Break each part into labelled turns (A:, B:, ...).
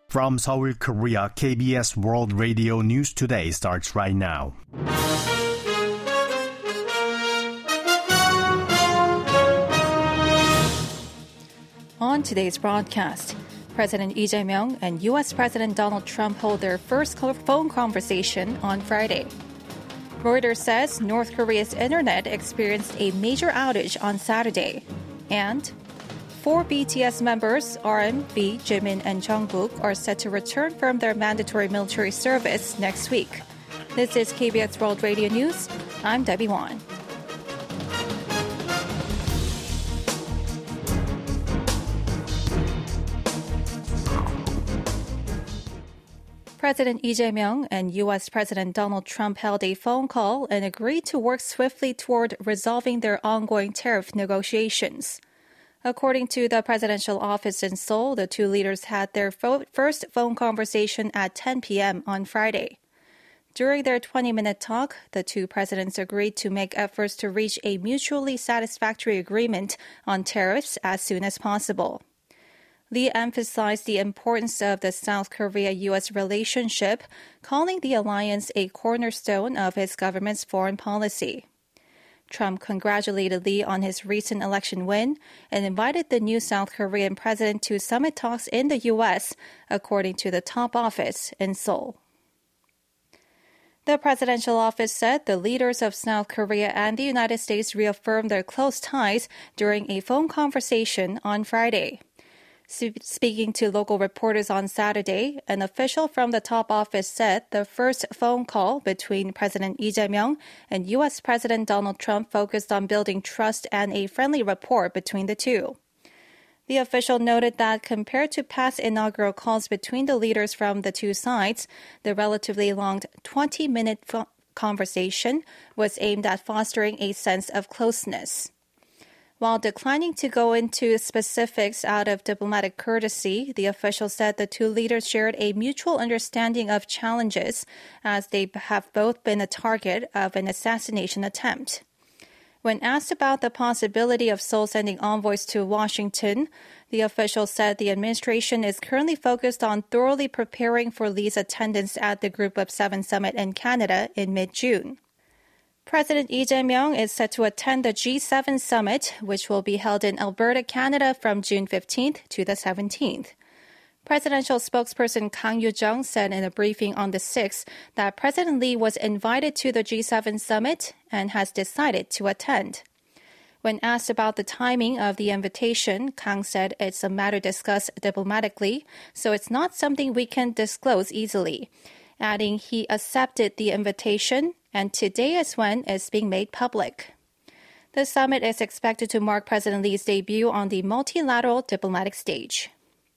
A: From Seoul, Korea, KBS World Radio News Today starts right now.
B: On today's broadcast, President Lee Jae-myung and U.S. President Donald Trump hold their first phone conversation on Friday. Reuters says North Korea's internet experienced a major outage on Saturday. And 4 BTS members, RM, V, Jimin, and Jungkook, are set to return from their mandatory military service next week. This is KBS World Radio News. I'm Debbie Won. President Lee Jae-myung and U.S. President Donald Trump held a phone call and agreed to work swiftly toward resolving their ongoing tariff negotiations. According to the presidential office in Seoul, the two leaders had their first phone conversation at 10 p.m. on Friday. During their 20-minute talk, the two presidents agreed to make efforts to reach a mutually satisfactory agreement on tariffs as soon as possible. Lee emphasized the importance of the South Korea-U.S. relationship, calling the alliance a cornerstone of his government's foreign policy. Trump congratulated Lee on his recent election win and invited the new South Korean president to summit talks in the U.S., according to the top office in Seoul. The presidential office said the leaders of South Korea and the United States reaffirmed their close ties during a phone conversation on Friday. Speaking to local reporters on Saturday, an official from the top office said the first phone call between President Lee Jae-myung and U.S. President Donald Trump focused on building trust and a friendly rapport between the two. The official noted that compared to past inaugural calls between the leaders from the two sides, the relatively long 20-minute conversation was aimed at fostering a sense of closeness. While declining to go into specifics out of diplomatic courtesy, the official said the two leaders shared a mutual understanding of challenges as they have both been a target of an assassination attempt. When asked about the possibility of Seoul sending envoys to Washington, the official said the administration is currently focused on thoroughly preparing for Lee's attendance at the Group of Seven summit in Canada in mid-June. President Lee Jae-myung is set to attend the G7 summit, which will be held in Alberta, Canada from June 15th to the 17th. Presidential spokesperson Kang Yoo-jung said in a briefing on the 6th that President Lee was invited to the G7 summit and has decided to attend. When asked about the timing of the invitation, Kang said it's a matter discussed diplomatically, so it's not something we can disclose easily, adding he accepted the invitation and today is when it's being made public. The summit is expected to mark President Lee's debut on the multilateral diplomatic stage.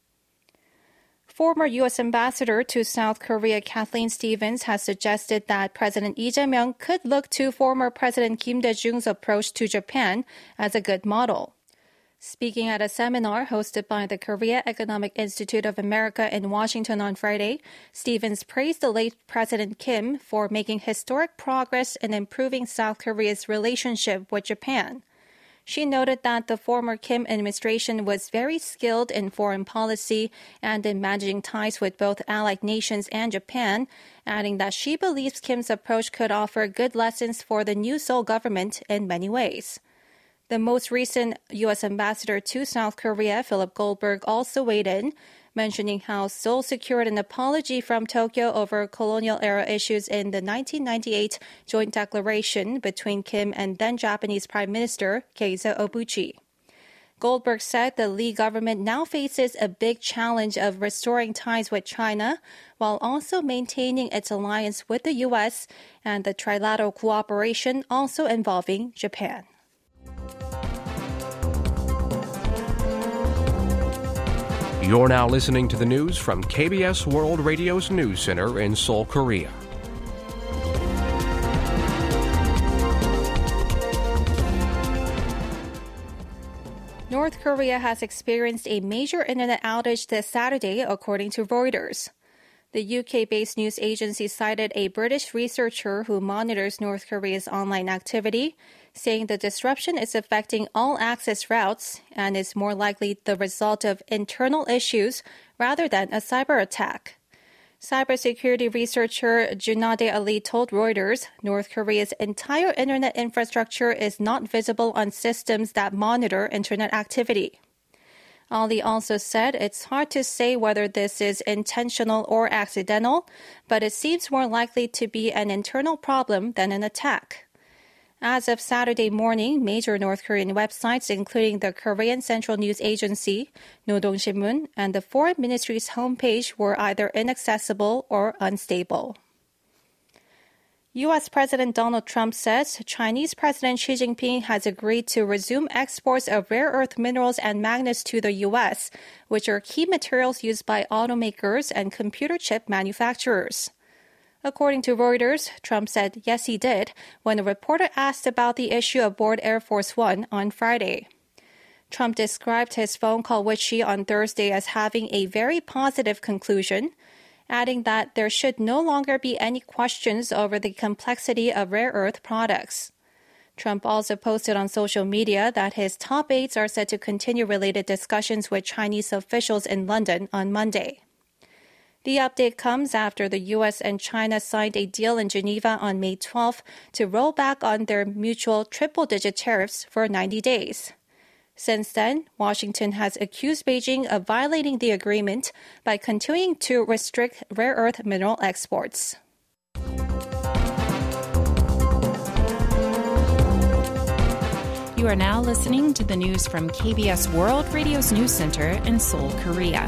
B: Former U.S. Ambassador to South Korea Kathleen Stevens has suggested that President Lee Jae-myung could look to former President Kim Dae-jung's approach to Japan as a good model. Speaking at a seminar hosted by the Korea Economic Institute of America in Washington on Friday, Stevens praised the late President Kim for making historic progress in improving South Korea's relationship with Japan. She noted that the former Kim administration was very skilled in foreign policy and in managing ties with both allied nations and Japan, adding that she believes Kim's approach could offer good lessons for the new Seoul government in many ways. The most recent U.S. ambassador to South Korea, Philip Goldberg, also weighed in, mentioning how Seoul secured an apology from Tokyo over colonial-era issues in the 1998 joint declaration between Kim and then-Japanese Prime Minister Keizo Obuchi. Goldberg said the Lee government now faces a big challenge of restoring ties with China while also maintaining its alliance with the U.S. and the trilateral cooperation also involving Japan.
C: You're now listening to the news from KBS World Radio's News Center in Seoul, Korea.
B: North Korea has experienced a major internet outage this Saturday, according to Reuters. The UK-based news agency cited a British researcher who monitors North Korea's online activity, saying the disruption is affecting all access routes and is more likely the result of internal issues rather than a cyber attack. Cybersecurity researcher Junade Ali told Reuters North Korea's entire internet infrastructure is not visible on systems that monitor internet activity. Ali also said it's hard to say whether this is intentional or accidental, but it seems more likely to be an internal problem than an attack. As of Saturday morning, major North Korean websites, including the Korean Central News Agency, Nodong Sinmun, and the Foreign Ministry's homepage, were either inaccessible or unstable. U.S. President Donald Trump says Chinese President Xi Jinping has agreed to resume exports of rare earth minerals and magnets to the U.S., which are key materials used by automakers and computer chip manufacturers. According to Reuters, Trump said yes, he did, when a reporter asked about the issue aboard Air Force One on Friday. Trump described his phone call with Xi on Thursday as having a very positive conclusion, adding that there should no longer be any questions over the complexity of rare earth products. Trump also posted on social media that his top aides are set to continue related discussions with Chinese officials in London on Monday. The update comes after the U.S. and China signed a deal in Geneva on May 12th to roll back on their mutual triple-digit tariffs for 90 days. Since then, Washington has accused Beijing of violating the agreement by continuing to restrict rare earth mineral exports.
D: You are now listening to the news from KBS World Radio's News Center in Seoul, Korea.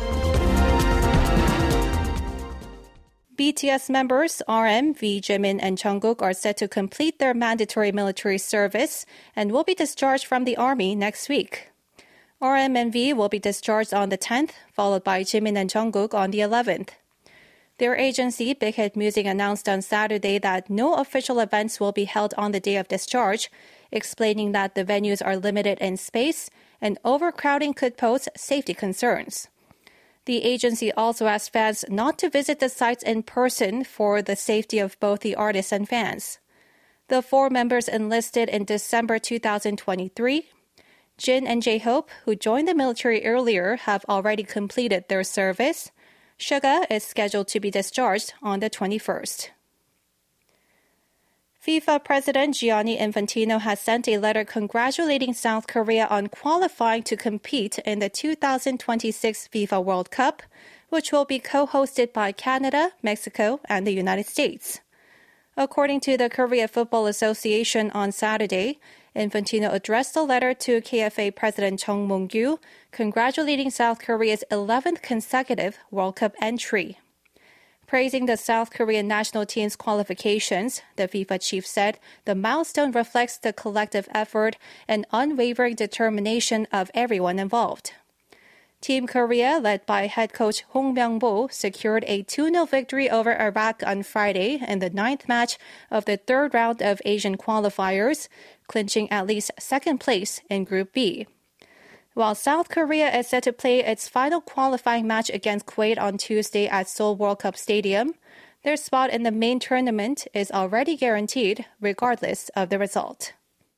B: BTS members RM, V, Jimin, and Jungkook are set to complete their mandatory military service and will be discharged from the army next week. RM and V will be discharged on the 10th, followed by Jimin and Jungkook on the 11th. Their agency, Big Hit Music, announced on Saturday that no official events will be held on the day of discharge, explaining that the venues are limited in space and overcrowding could pose safety concerns. The agency also asked fans not to visit the sites in person for the safety of both the artists and fans. The four members enlisted in December 2023. Jin and J-Hope, who joined the military earlier, have already completed their service. Suga is scheduled to be discharged on the 21st. FIFA President Gianni Infantino has sent a letter congratulating South Korea on qualifying to compete in the 2026 FIFA World Cup, which will be co-hosted by Canada, Mexico, and the United States. According to the Korea Football Association on Saturday, Infantino addressed a letter to KFA President Chung Mong-gyu, congratulating South Korea's 11th consecutive World Cup entry. Praising the South Korean national team's qualifications, the FIFA chief said the milestone reflects the collective effort and unwavering determination of everyone involved. Team Korea, led by head coach Hong Myung-bo, secured a 2-0 victory over Iraq on Friday in the 9th match of the third round of Asian qualifiers, clinching at least second place in Group B. While South Korea is set to play its final qualifying match against Kuwait on Tuesday at Seoul World Cup Stadium, their spot in the main tournament is already guaranteed, regardless of the result.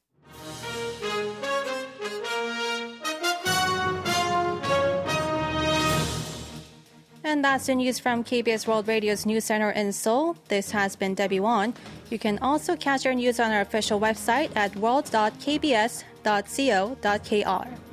B: And that's the news from KBS World Radio's News Center in Seoul. This has been Debbie Won. You can also catch our news on our official website at world.kbs.co.kr.